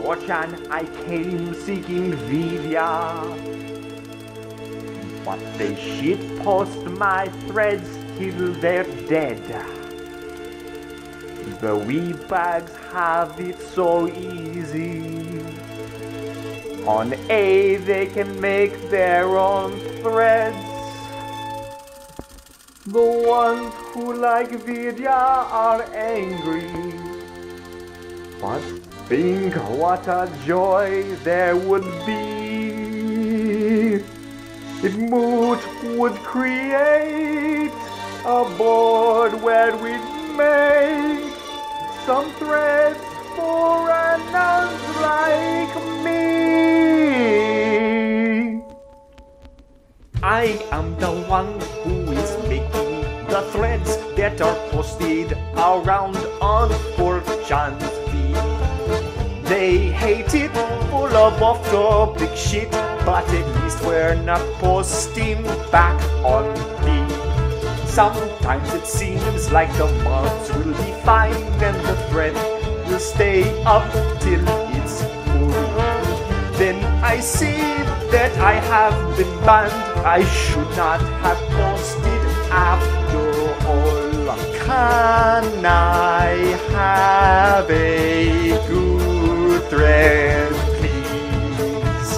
4chan I came seeking Vidya, but they shitpost my threads till they're dead. The weebags have it so easy. On A they can make their own threads. The ones who like Vidya are angry, but think what a joy there would be if Moot would create a board where we'd make some threads for announs like me. I am the one who is making the threads that are posted around on 4chan's feed. They hate it, full of off-topic shit, but at least we're not posting back on feed. Sometimes it seems like the mods will be fine and the thread will stay up till it's full. Then I see that I have been banned. I should not have posted after all. Can I have a good thread, please?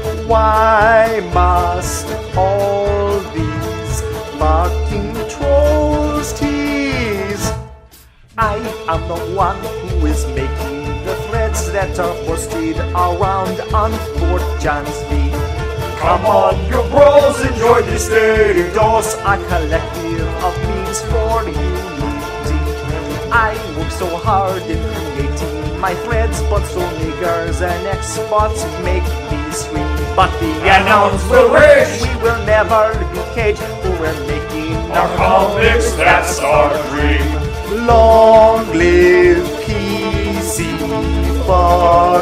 Why must all these fucking trolls tease? I am the one who is making the threads that are posted around on 4chan's feed. Come on, you bros, enjoy this day. DOS, a collective of memes for unity. I work so hard in creating my threads, but so niggers and Xbots make me scream. But the announce will rage. We will never be caged, for we're making our comics, that's our dream. Long live PC for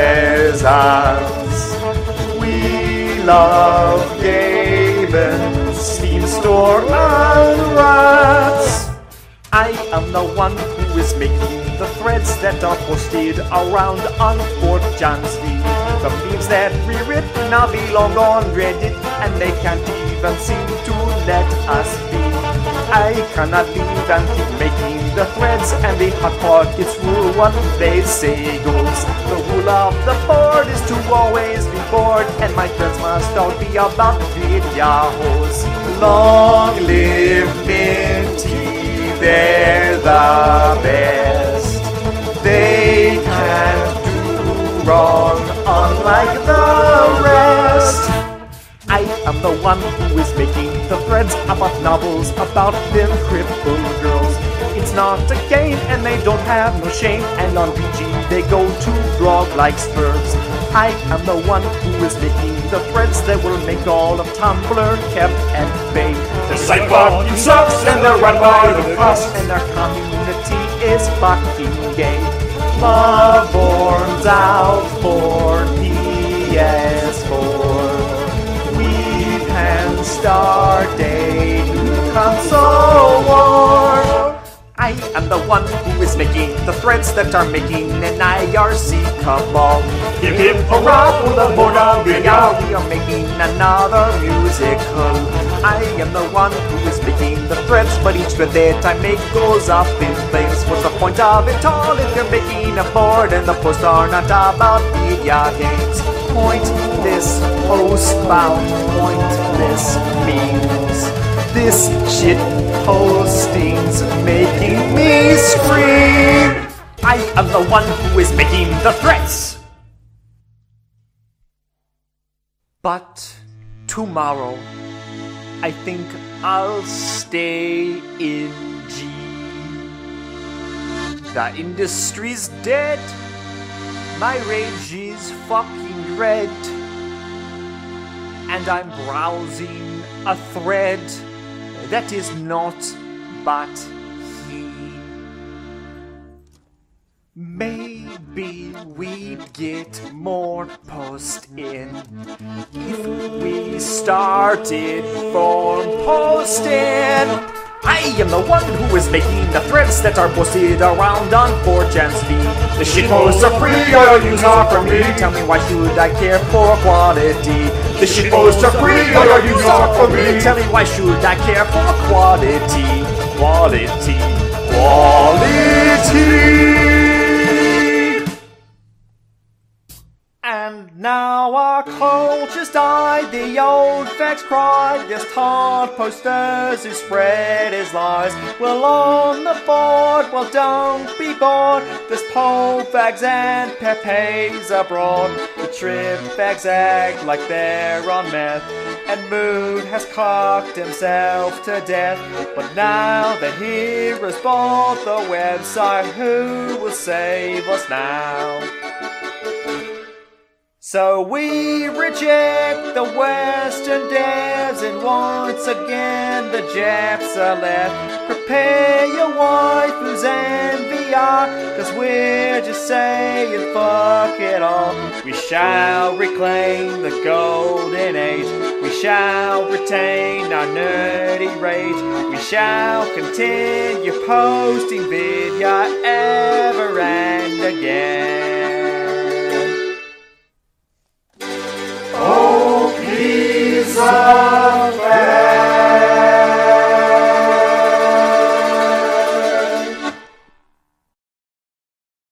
peasants. We love gaming, Steam store and rats. I am the one who is making the threads that are posted around on 4chan's feed. The memes that we writ now belong on Reddit, and they can't even seem to let us be. I cannot leave and keep making the threads, and the Hot Pockets rule what they say goes. The rule of the board is to always be bored, and my threads must all be about videos. Long live Minty, they're the best. They can't do wrong, unlike the rest. I am the one who is making the threads about novels about them crippled girls. It's not a game and they don't have no shame, and on PG they go to blog like Spurs. I am the one who is making the threads that will make all of Tumblr kept at bay. The site fucking sucks and they're run by the cops, and our community is fucking gay. Bloodborne's out for PS4. Start a new console war. I am the one who is making the threads that are making an IRC cabal. Hip hip hurrah for the Border Video. We are making another musical. I am the one who is making the threads, but each thread that I make goes up in flames. What's the point of it all if you're making a board and the posts are not about video games? Pointless post-bound, pointless memes. This shit posting's making me scream. I am the one who is making the threads. But tomorrow, I think I'll stay in G. The industry's dead. My rage is fucking red, and I'm browsing a thread that is not but he. Maybe we'd get more posts in if we started form posting. I am the one who is making the threads that are posted around on 4chan's feed. The shitposts are free, all your views are from me. Tell me why should I care for quality? The shitposts are free, all your views are from me. Tell me why should I care for quality? Quality, quality. And now our culture's died, the old fags cried, there's hard posters who spread his lies. Well, on the board, well, don't be bored, there's pole fags and pepes abroad. The trip fags act like they're on meth, and Moon has cocked himself to death. But now that Heroes bought the website, who will save us now? So we reject the Western devs, and once again the Japs are left. Prepare your waifus and VR, cause we're just saying fuck it all. We shall reclaim the golden age, we shall retain our nerdy rage, we shall continue posting vidya ever